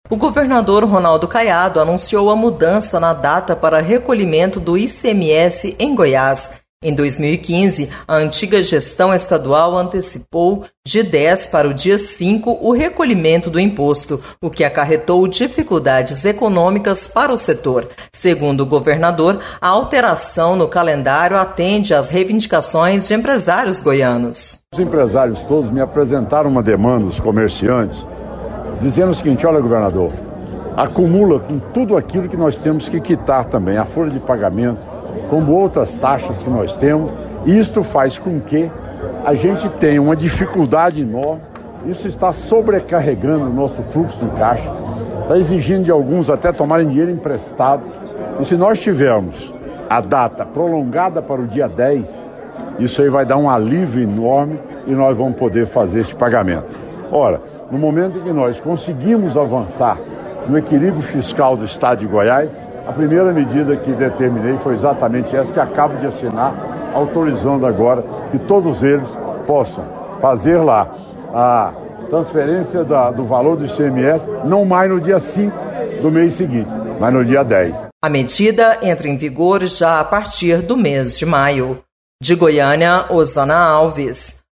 O governador Ronaldo Caiado anunciou a mudança na data para recolhimento do ICMS em Goiás. Em 2015, a antiga gestão estadual antecipou de 10 para o dia 5 o recolhimento do imposto, o que acarretou dificuldades econômicas para o setor. Segundo o governador, a alteração no calendário atende às reivindicações de empresários goianos. Os empresários todos me apresentaram uma demanda dos comerciantes, dizendo o seguinte: olha, governador, acumula com tudo aquilo que nós temos que quitar também, a folha de pagamento, como outras taxas que nós temos. Isto faz com que a gente tenha uma dificuldade enorme. Isso está sobrecarregando o nosso fluxo de caixa, está exigindo de alguns até tomarem dinheiro emprestado. E se nós tivermos a data prolongada para o dia 10, isso aí vai dar um alívio enorme e nós vamos poder fazer esse pagamento. Ora, no momento em que nós conseguimos avançar no equilíbrio fiscal do estado de Goiás, a primeira medida que determinei foi exatamente essa que acabo de assinar, autorizando agora que todos eles possam fazer lá a transferência do valor do ICMS, não mais no dia 5 do mês seguinte, mas no dia 10. A medida entra em vigor já a partir do mês de maio. De Goiânia, Osana Alves.